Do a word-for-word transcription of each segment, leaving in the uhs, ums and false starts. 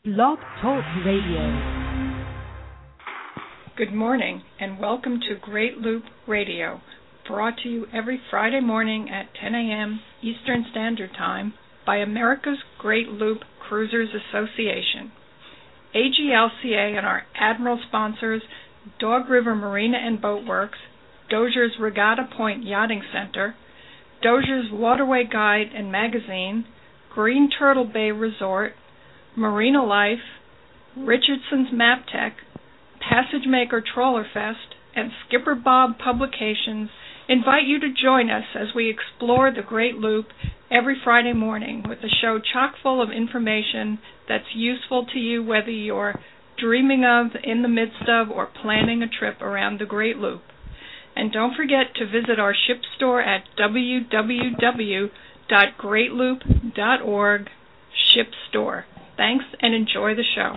Blog Talk Radio. Good morning and welcome to Great Loop Radio, brought to you every Friday morning at ten a.m. Eastern Standard Time by America's Great Loop Cruisers Association. A G L C A and our Admiral sponsors, Dog River Marina and Boat Works, Dozier's Regatta Point Yachting Center, Dozier's Waterway Guide and Magazine, Green Turtle Bay Resort, Marina Life, Richardson's Map Tech, Passage Maker Trawler Fest, and Skipper Bob Publications invite you to join us as we explore the Great Loop every Friday morning with a show chock full of information that's useful to you whether you're dreaming of, in the midst of, or planning a trip around the Great Loop. And don't forget to visit our ship store at w w w dot great loop dot org, Ship Store. Thanks and enjoy the show.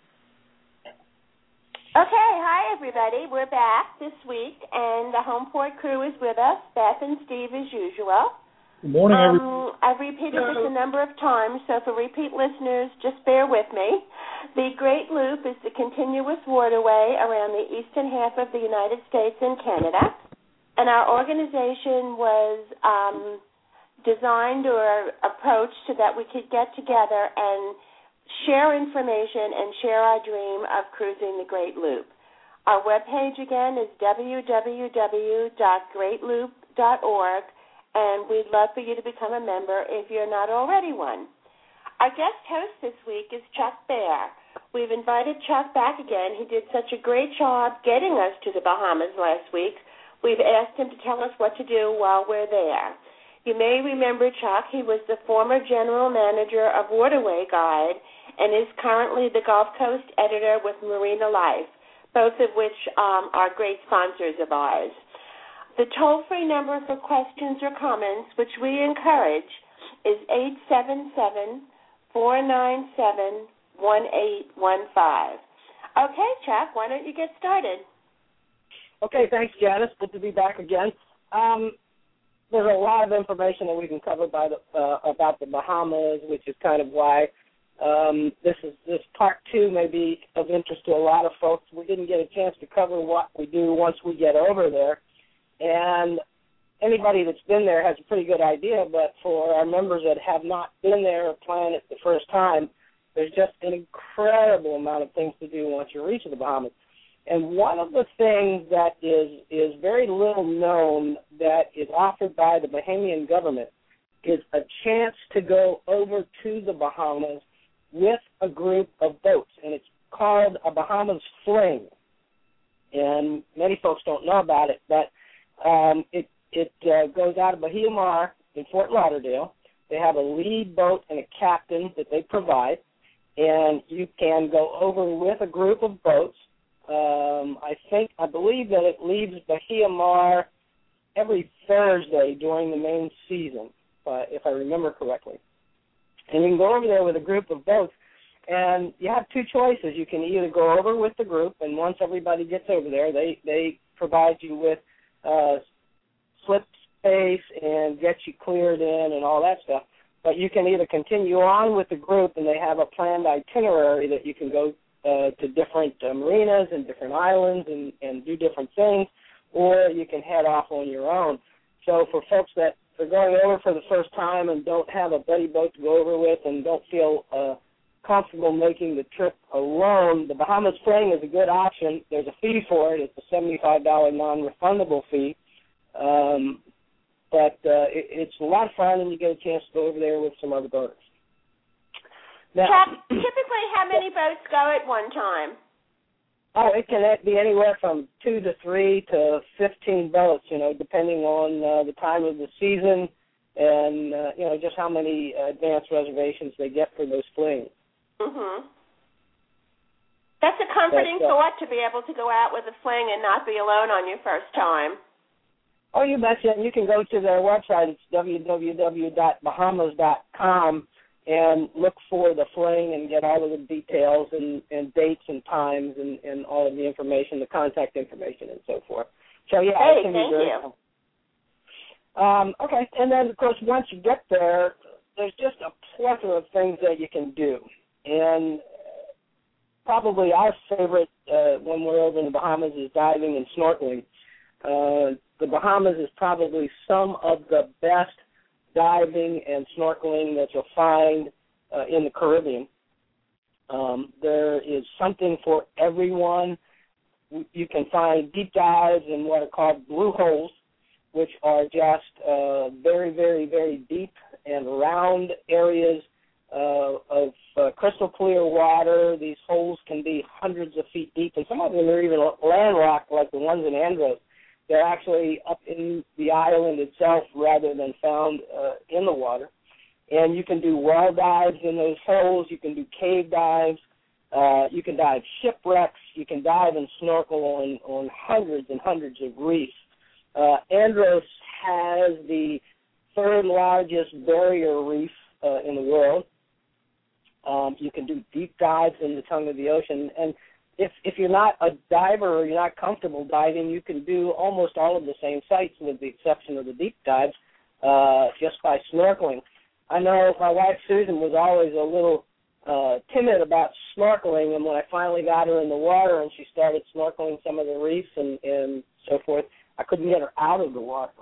Okay, hi everybody. We're back this week, and the Homeport crew is with us, Beth and Steve as usual. Good morning, um, everybody. I've repeated this a number of times, so for repeat listeners, just bear with me. The Great Loop is the continuous waterway around the eastern half of the United States and Canada, and our organization was um, designed or approached so that we could get together and share information and share our dream of cruising the Great Loop. Our webpage, again, is w w w dot great loop dot org, and we'd love for you to become a member if you're not already one. Our guest host this week is Chuck Bear. We've invited Chuck back again. He did such a great job getting us to the Bahamas last week. We've asked him to tell us what to do while we're there. You may remember Chuck. He was the former general manager of Waterway Guide and is currently the Gulf Coast editor with Marina Life, both of which um, are great sponsors of ours. The toll-free number for questions or comments, which we encourage, is eight seven seven, four nine seven, one eight one five. Okay, Chuck, why don't you get started? Okay, thanks, Janice. Good to be back again. Um, there's a lot of information that we can cover by the, uh, about the Bahamas, which is kind of why um, this is this part two may be of interest to a lot of folks. We didn't get a chance to cover what we do once we get over there, and anybody that's been there has a pretty good idea, but for our members that have not been there or plan it the first time, there's just an incredible amount of things to do once you reach the Bahamas. And one of the things that is is very little known that is offered by the Bahamian government is a chance to go over to the Bahamas with a group of boats, and it's called a Bahamas Fling. And many folks don't know about it, but um, it it uh, goes out of Bahia Mar in Fort Lauderdale. They have a lead boat and a captain that they provide, and you can go over with a group of boats. Um, I think, I believe that it leaves Bahia Mar every Thursday during the main season, uh, if I remember correctly. And you can go over there with a group of boats, and you have two choices. You can either go over with the group, and once everybody gets over there, they, they provide you with uh, slip space and get you cleared in and all that stuff. But you can either continue on with the group, and they have a planned itinerary that you can go Uh, to different uh, marinas and different islands and, and do different things, or you can head off on your own. So for folks that are going over for the first time and don't have a buddy boat to go over with and don't feel uh, comfortable making the trip alone, the Bahamas Fling is a good option. There's a fee for it. It's a seventy-five dollars non-refundable fee. Um, but uh, it, it's a lot of fun, and you get a chance to go over there with some other boaters. Now, Chuck, typically how many boats go at one time? Oh, it can be anywhere from two to three to fifteen boats, you know, depending on uh, the time of the season and, uh, you know, just how many uh, advance reservations they get for those flings. Mm-hmm. That's a comforting That's, uh, thought to be able to go out with a fling and not be alone on your first time. Oh, you betcha. And you can go to their website. It's w w w dot bahamas dot com. And look for the fling and get all of the details and, and dates and times and, and all of the information, the contact information and so forth. So, yeah, hey, it can thank be very you. fun. Um, okay, and then, of course, once you get there, there's just a plethora of things that you can do. And probably our favorite uh, when we're over in the Bahamas is diving and snorkeling. Uh, the Bahamas is probably some of the best diving and snorkeling that you'll find uh, in the Caribbean. Um, there is something for everyone. You can find deep dives in what are called blue holes, which are just uh, very, very, very deep and round areas uh, of uh, crystal clear water. These holes can be hundreds of feet deep, and some of them are even landlocked, like the ones in Andros. They're actually up in the island itself rather than found uh, in the water. And you can do well dives in those holes. You can do cave dives. Uh, you can dive shipwrecks. You can dive and snorkel on, on hundreds and hundreds of reefs. Uh, Andros has the third largest barrier reef uh, in the world. Um, you can do deep dives in the tongue of the ocean. And if if you're not a diver or you're not comfortable diving, you can do almost all of the same sites with the exception of the deep dives uh, just by snorkeling. I know my wife Susan was always a little uh, timid about snorkeling, and when I finally got her in the water and she started snorkeling some of the reefs and, and so forth, I couldn't get her out of the water.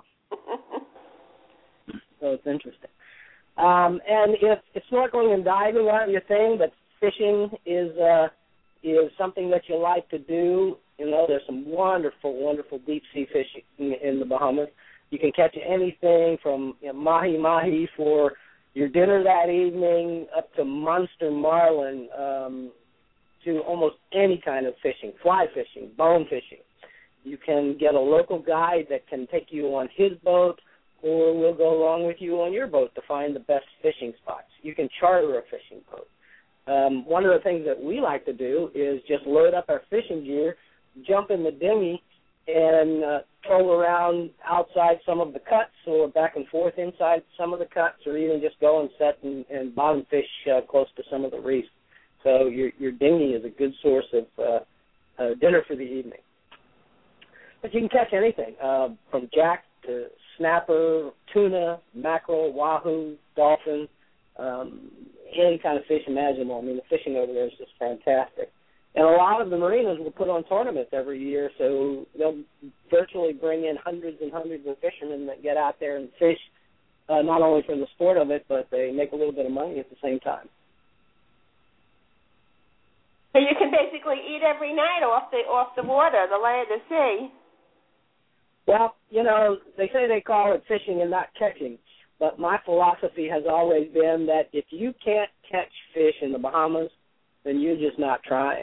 So it's interesting. Um, and if, if snorkeling and diving aren't your thing, but fishing is uh, is something that you like to do, you know, there's some wonderful, wonderful deep-sea fishing in, in the Bahamas. You can catch anything from you know, mahi-mahi for your dinner that evening up to monster marlin, um, to almost any kind of fishing, fly fishing, bone fishing. You can get a local guide that can take you on his boat, or we'll go along with you on your boat to find the best fishing spots. You can charter a fishing boat. Um, one of the things that we like to do is just load up our fishing gear, jump in the dinghy, and uh, troll around outside some of the cuts or back and forth inside some of the cuts, or even just go and set and, and bottom fish uh, close to some of the reefs. So your, your dinghy is a good source of uh, uh, dinner for the evening. But you can catch anything, uh, from jack to snapper, tuna, mackerel, wahoo, dolphin, um, any kind of fish imaginable. I mean, the fishing over there is just fantastic. And a lot of the marinas will put on tournaments every year, so they'll virtually bring in hundreds and hundreds of fishermen that get out there and fish, uh, not only for the sport of it, but they make a little bit of money at the same time. So you can basically eat every night off the off the water, the land, the sea. Well, you know, they say they call it fishing and not catching, but my philosophy has always been that if you can't catch fish in the Bahamas, then you're just not trying.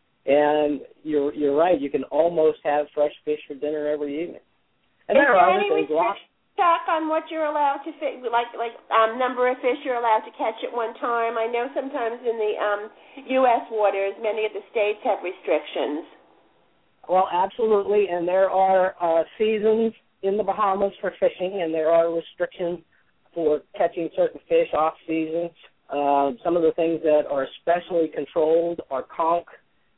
And you're you're right, you can almost have fresh fish for dinner every evening. And Is there there are any other things. restriction on what you're allowed to fish, like like um, number of fish you're allowed to catch at one time? I know sometimes in the um, U S waters, many of the states have restrictions. Well, absolutely, and there are uh, seasons in the Bahamas for fishing, and there are restrictions for catching certain fish off-season. Uh, some of the things that are especially controlled are conch.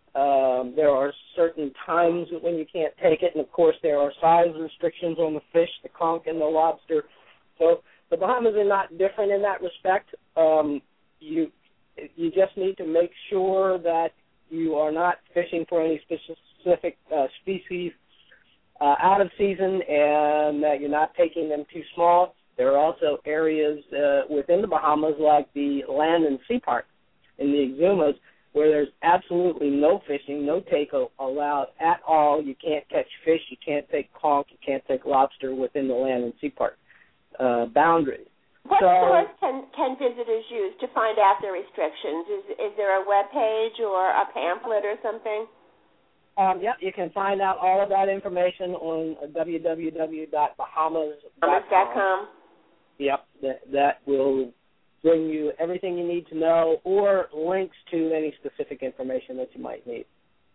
Um, there are certain times when you can't take it, and, of course, there are size restrictions on the fish, the conch and the lobster. So the Bahamas are not different in that respect. Um, you you just need to make sure that you are not fishing for any specific specific uh, species uh, out of season, and that you're not taking them too small. There are also areas uh, within the Bahamas, like the Land and Sea Park in the Exumas, where there's absolutely no fishing, no take allowed at all. You can't catch fish, you can't take conch, you can't take lobster within the Land and Sea Park uh, boundaries. What so, source can, can visitors use to find out the restrictions? Is, is there a web page or a pamphlet or something? Um, yep, you can find out all of that information on w w w dot bahamas dot com. Yep, that, that will bring you everything you need to know, or links to any specific information that you might need.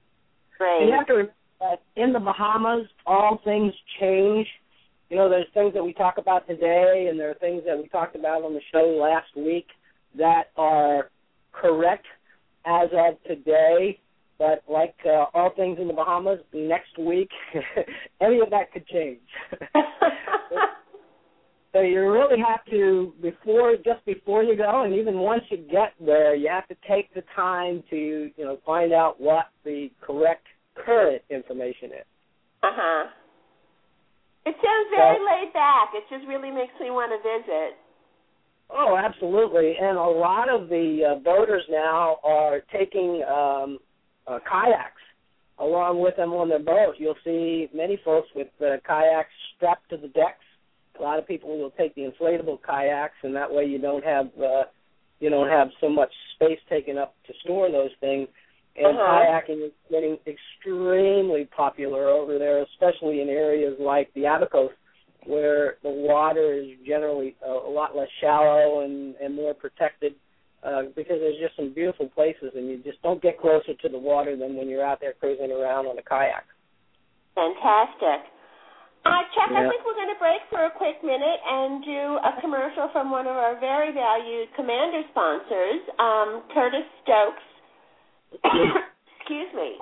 Great. And you have to remember that in the Bahamas, all things change. You know, there's things that we talk about today, and there are things that we talked about on the show last week that are correct as of today. But like uh, all things in the Bahamas, next week, any of that could change. So you really have to, before, just before you go, and even once you get there, you have to take the time to, you know, find out what the correct current information is. Uh-huh. It sounds very so, laid back. It just really makes me want to visit. Oh, absolutely. And a lot of the uh, boaters now are taking um, uh, kayaks along with them on their boat. You'll see many folks with uh, kayaks strapped to the decks. A lot of people will take the inflatable kayaks, and that way you don't have uh, you don't have so much space taken up to store those things. And uh-huh. kayaking is getting extremely popular over there, especially in areas like the Abacos, where the water is generally a, a lot less shallow and, and more protected uh, because there's just some beautiful places, and you just don't get closer to the water than when you're out there cruising around on a kayak. Fantastic. Uh, Chuck, yeah. I think we're going to break for a quick minute and do a commercial from one of our very valued Commander sponsors, um, Curtis Stokes. Excuse me.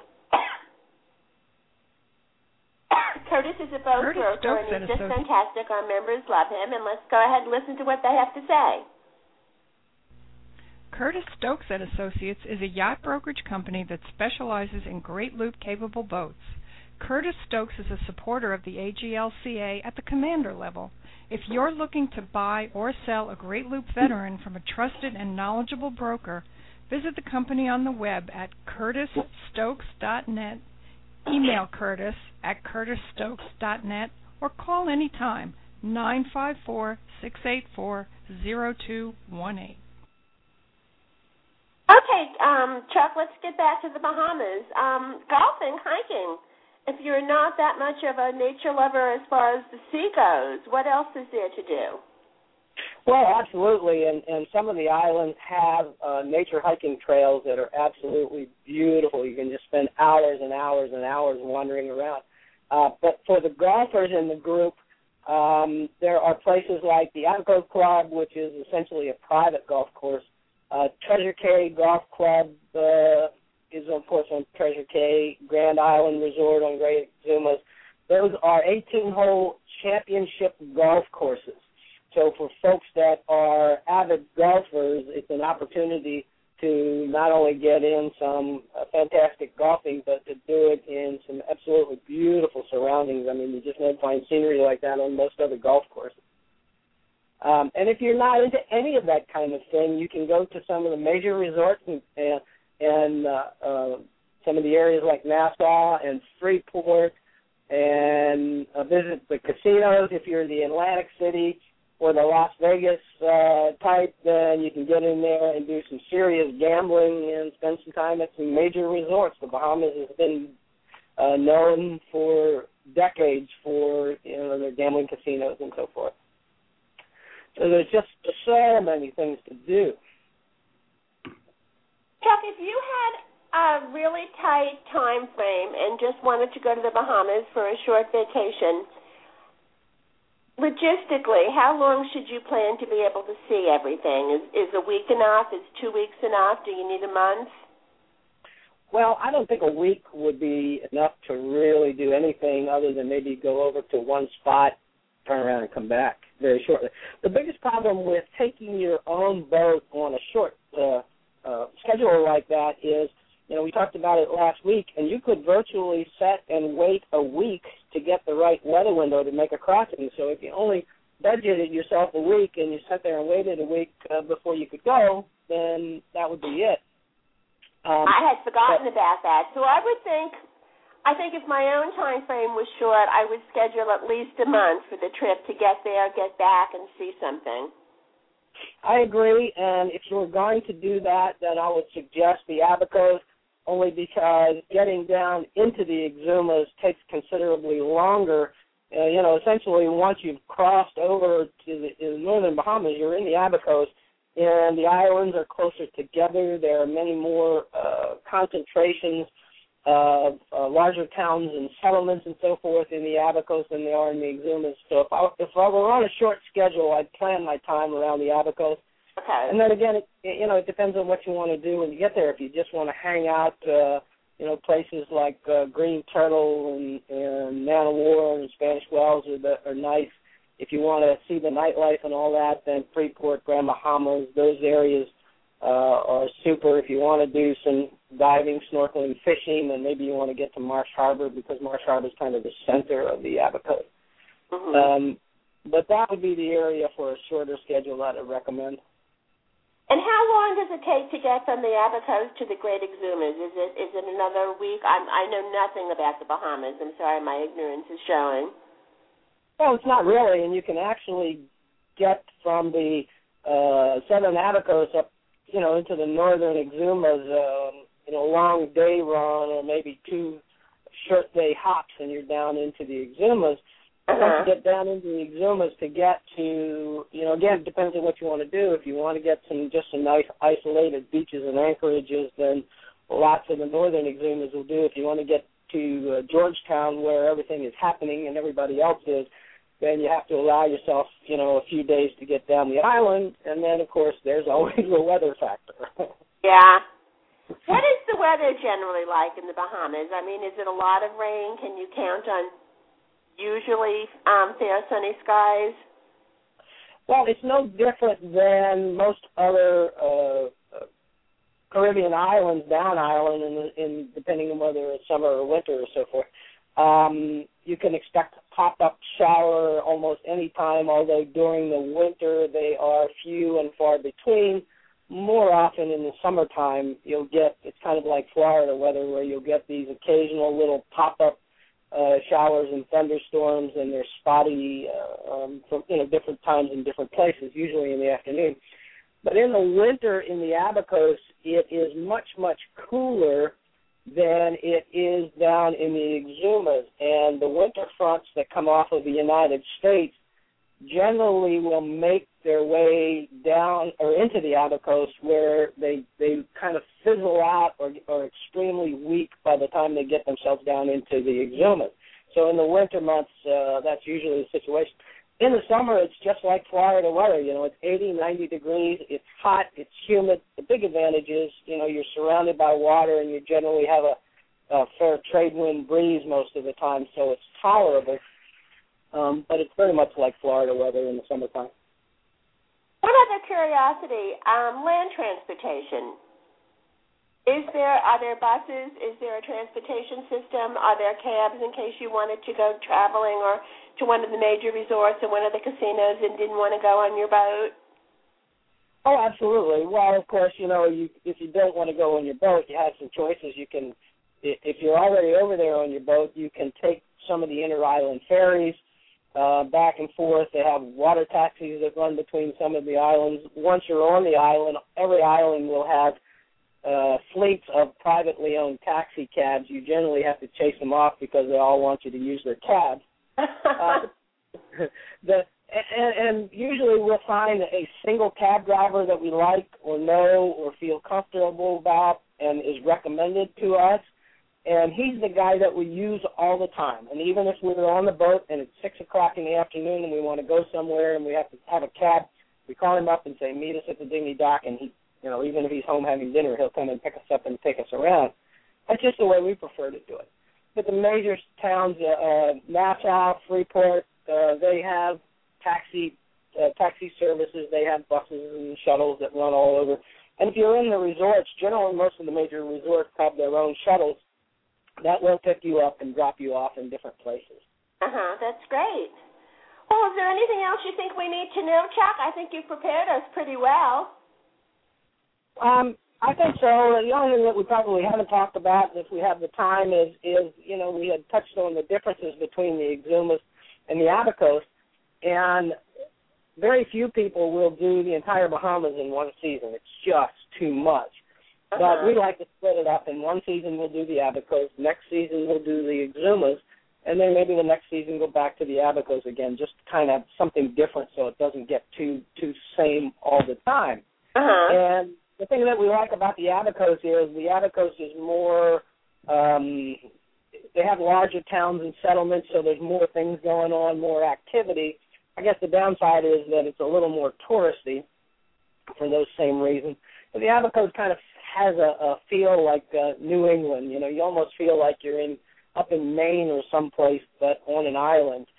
Curtis is a boat Curtis broker, Stokes and he's just Associ- fantastic. Our members love him, and let's go ahead and listen to what they have to say. Curtis Stokes and Associates is a yacht brokerage company that specializes in Great Loop-capable boats. Curtis Stokes is a supporter of the A G L C A at the Commander level. If you're looking to buy or sell a Great Loop veteran from a trusted and knowledgeable broker, visit the company on the web at curtis stokes dot net, email Curtis at curtis stokes dot net, or call anytime, nine five four, six eight four, zero two one eight. Okay, um, Chuck, let's get back to the Bahamas. Um, golfing, hiking. If you're not that much of a nature lover as far as the sea goes, what else is there to do? Well, absolutely, and, and some of the islands have uh, nature hiking trails that are absolutely beautiful. You can just spend hours and hours and hours wandering around. Uh, but for the golfers in the group, um, there are places like the Abaco Club, which is essentially a private golf course. Uh, Treasure Cay Golf Club uh, is, of course, on Treasure Cay. Grand Island Resort on Great Exumas. Those are eighteen-hole championship golf courses. So for folks that are avid golfers, it's an opportunity to not only get in some uh, fantastic golfing, but to do it in some absolutely beautiful surroundings. I mean, you just won't find scenery like that on most other golf courses. Um, and if you're not into any of that kind of thing, you can go to some of the major resorts and, and, and uh, uh, some of the areas like Nassau and Freeport and uh, visit the casinos. If you're in the Atlantic City or the Las Vegas uh, type, then you can get in there and do some serious gambling and spend some time at some major resorts. The Bahamas has been uh, known for decades for, you know, their gambling casinos and so forth. So there's just so many things to do. Chuck, if you had a really tight time frame and just wanted to go to the Bahamas for a short vacation, logistically, how long should you plan to be able to see everything? Is, is a week enough? Is two weeks enough? Do you need a month? Well, I don't think a week would be enough to really do anything other than maybe go over to one spot, turn around, and come back very shortly. The biggest problem with taking your own boat on a short uh, uh, schedule like that is, you know, we talked about it last week, and you could virtually set and wait a week to get the right weather window to make a crossing. So if you only budgeted yourself a week and you sat there and waited a week uh, before you could go, then that would be it. Um, I had forgotten but, about that. So I would think, I think if my own time frame was short, I would schedule at least a month for the trip to get there, get back, and see something. I agree, and if you were going to do that, then I would suggest the Abacos, only because getting down into the Exumas takes considerably longer. Uh, you know, essentially once you've crossed over to the, to the northern Bahamas, you're in the Abacos, and the islands are closer together. There are many more uh, concentrations of uh, larger towns and settlements and so forth in the Abacos than there are in the Exumas. So if I, if I were on a short schedule, I'd plan my time around the Abacos. Okay. And then again, it, you know, it depends on what you want to do when you get there. If you just want to hang out, uh, you know, places like uh, Green Turtle and, and Man of War and Spanish Wells are, the, are nice. if you want to see the nightlife and all that, then Freeport, Grand Bahamas, those areas uh, are super. If you want to do some diving, snorkeling, fishing, then maybe you want to get to Marsh Harbor because Marsh Harbor is kind of the center of the Abaco's. Mm-hmm. Um, but that would be the area for a shorter schedule that I'd recommend. And how long does it take to get from the Abaco's to the Great Exumas? Is it is it another week? I'm, I know nothing about the Bahamas. I'm sorry, my ignorance is showing. Well, it's not really, and you can actually get from the uh, southern Abaco's up, you know, into the northern Exumas, um, you know, a long day run or maybe two short day hops, and you're down into the Exumas. Uh-huh. Once you get down into the Exumas to get to, you know, again, it depends on what you want to do. If you want to get some just some nice isolated beaches and anchorages, then lots of the northern Exumas will do. If you want to get to uh, Georgetown where everything is happening and everybody else is, then you have to allow yourself, you know, a few days to get down the island. And then, of course, there's always the weather factor. Yeah. What is the weather generally like in the Bahamas? I mean, is it a lot of rain? Can you count on usually um, fair sunny skies? Well, it's no different than most other uh, Caribbean islands, down island, in, in depending on whether it's summer or winter or so forth. Um, you can expect a pop-up shower almost any time, although during the winter they are few and far between. More often in the summertime, you'll get, it's kind of like Florida weather where you'll get these occasional little pop-up Uh, showers and thunderstorms, and they're spotty uh, um, from you know different times in different places, usually in the afternoon. But in the winter in the Abaco's, it is much, much cooler than it is down in the Exumas. And the winter fronts that come off of the United States generally will make their way down or into the Abaco's, where they they kind of fizzle out or are extremely weak by the time they get themselves down into the Exumas. So in the winter months, uh, that's usually the situation. In the summer, it's just like Florida weather. You know, it's eighty, ninety degrees. It's hot. It's humid. The big advantage is, you know, you're surrounded by water and you generally have a, a fair trade wind breeze most of the time, so it's tolerable. Um, but it's very much like Florida weather in the summertime. One other curiosity, um, land transportation. Is there, are there buses? Is there a transportation system? Are there cabs in case you wanted to go traveling or to one of the major resorts or one of the casinos and didn't want to go on your boat? Oh, absolutely. Well, of course, you know, you, if you don't want to go on your boat, you have some choices. You can, if you're already over there on your boat, you can take some of the inter-island ferries uh, back and forth. They have water taxis that run between some of the islands. Once you're on the island, every island will have uh, fleets of privately owned taxi cabs. You generally have to chase them off because they all want you to use their cabs. uh, the And, and usually we'll find a single cab driver that we like or know or feel comfortable about and is recommended to us, and he's the guy that we use all the time. And even if we're on the boat and it's six o'clock in the afternoon and we want to go somewhere and we have to have a cab, we call him up and say, meet us at the dinghy dock, and he, you know, even if he's home having dinner, he'll come and pick us up and take us around. That's just the way we prefer to do it. But the major towns, uh, uh, Nassau, Freeport, uh, they have taxi uh, taxi services. They have buses and shuttles that run all over. And if you're in the resorts, generally most of the major resorts have their own shuttles that will pick you up and drop you off in different places. Uh-huh, that's great. Well, is there anything else you think we need to know, Chuck? I think you've prepared us pretty well. Um, I think so. The only thing that we probably haven't talked about, if we have the time, is, is you know, we had touched on the differences between the Exumas and the Abaco's. And very few people will do the entire Bahamas in one season. It's just too much. Uh-huh. But we like to split it up. In one season, we'll do the Abaco's. Next season, we'll do the Exumas. And then maybe the next season, go back to the Abaco's again, just kind of something different so it doesn't get too too same all the time. Uh-huh. And the thing that we like about the Abaco's is the Abaco's is more um, they have larger towns and settlements, so there's more things going on, more activity. I guess the downside is that it's a little more touristy for those same reasons. But the Abaco's kind of has a, a feel like uh, New England. You know, you almost feel like you're in up in Maine or someplace, but on an island.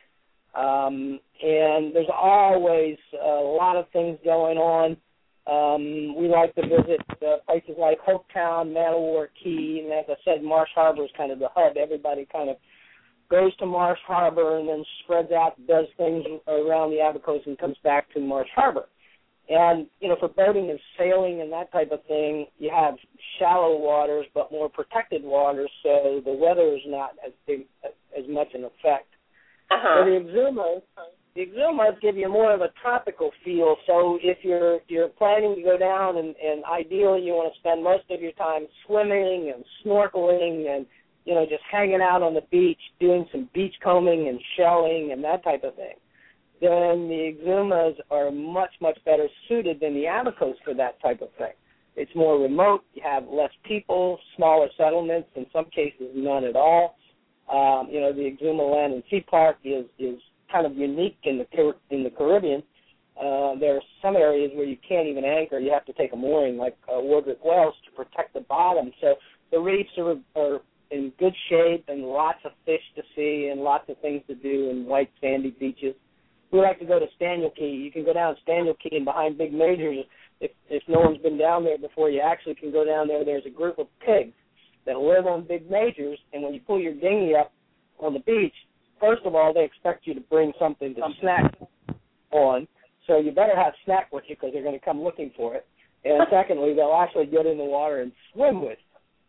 Um, and there's always a lot of things going on. Um, we like to visit uh, places like Hopetown, Man-O-War Key, and as I said, Marsh Harbor is kind of the hub. Everybody kind of goes to Marsh Harbor and then spreads out, does things around the Abacos, and comes back to Marsh Harbor. And, you know, for boating and sailing and that type of thing, you have shallow waters but more protected waters, so the weather is not as big, as much an effect. Uh-huh. So the Exumas, the Exumas give you more of a tropical feel. So if you're you're planning to go down, and, and ideally you want to spend most of your time swimming and snorkeling and, you know, just hanging out on the beach, doing some beach combing and shelling and that type of thing, then the Exumas are much, much better suited than the Abacos for that type of thing. It's more remote. You have less people, smaller settlements, in some cases none at all. Um, you know, the Exuma Land and Sea Park is, is kind of unique in the in the Caribbean. Uh, there are some areas where you can't even anchor. You have to take a mooring, like uh, Woodruff Wells, to protect the bottom. So the reefs are, are in good shape and lots of fish to see and lots of things to do and white sandy beaches. We like to go to Staniel Key. You can go down Staniel Key, and behind Big Majors, if, if no one's been down there before, you actually can go down there. There's a group of pigs that live on Big Majors, and when you pull your dinghy up on the beach, first of all, they expect you to bring something to snack on, so you better have snack with you because they're going to come looking for it. And secondly, they'll actually get in the water and swim with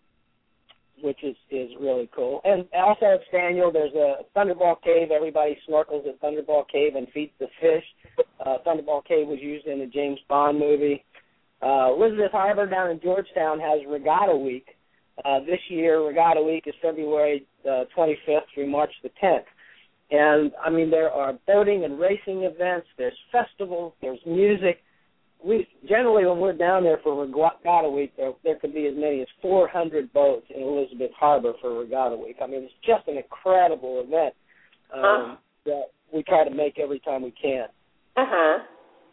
you, which is, is really cool. And also at Staniel, there's a Thunderball Cave. Everybody snorkels at Thunderball Cave and feeds the fish. Uh, Thunderball Cave was used in the James Bond movie. Uh, Elizabeth Harbor down in Georgetown has Regatta Week. Uh, this year, Regatta Week is February uh, twenty-fifth through March the tenth. And, I mean, there are boating and racing events. There's festivals. There's music. We generally, when we're down there for Regatta Week, there, there could be as many as four hundred boats in Elizabeth Harbor for Regatta Week. I mean, it's just an incredible event um, uh-huh. that we try to make every time we can. Uh-huh.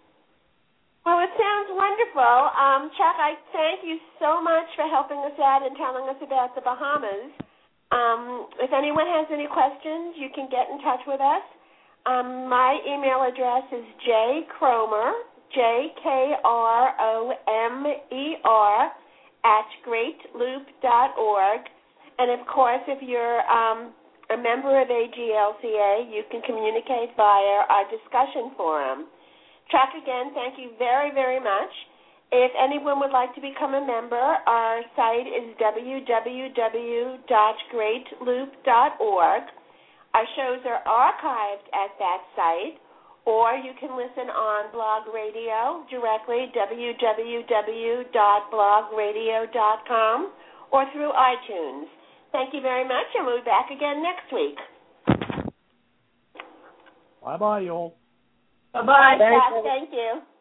Well, it sounds wonderful. Um, Chuck, I thank you so much for helping us out and telling us about the Bahamas. Um, if anyone has any questions, you can get in touch with us. Um, my email address is jcromer, J K R O M E R, at great loop dot org. And, of course, if you're um, a member of A G L C A, you can communicate via our discussion forum. Chuck, again, thank you very, very much. If anyone would like to become a member, our site is w w w dot great loop dot org. Our shows are archived at that site, or you can listen on Blog Radio directly, w w w dot blog radio dot com, or through iTunes. Thank you very much, and we'll be back again next week. Bye-bye, y'all. Bye-bye, Chuck. Thank you.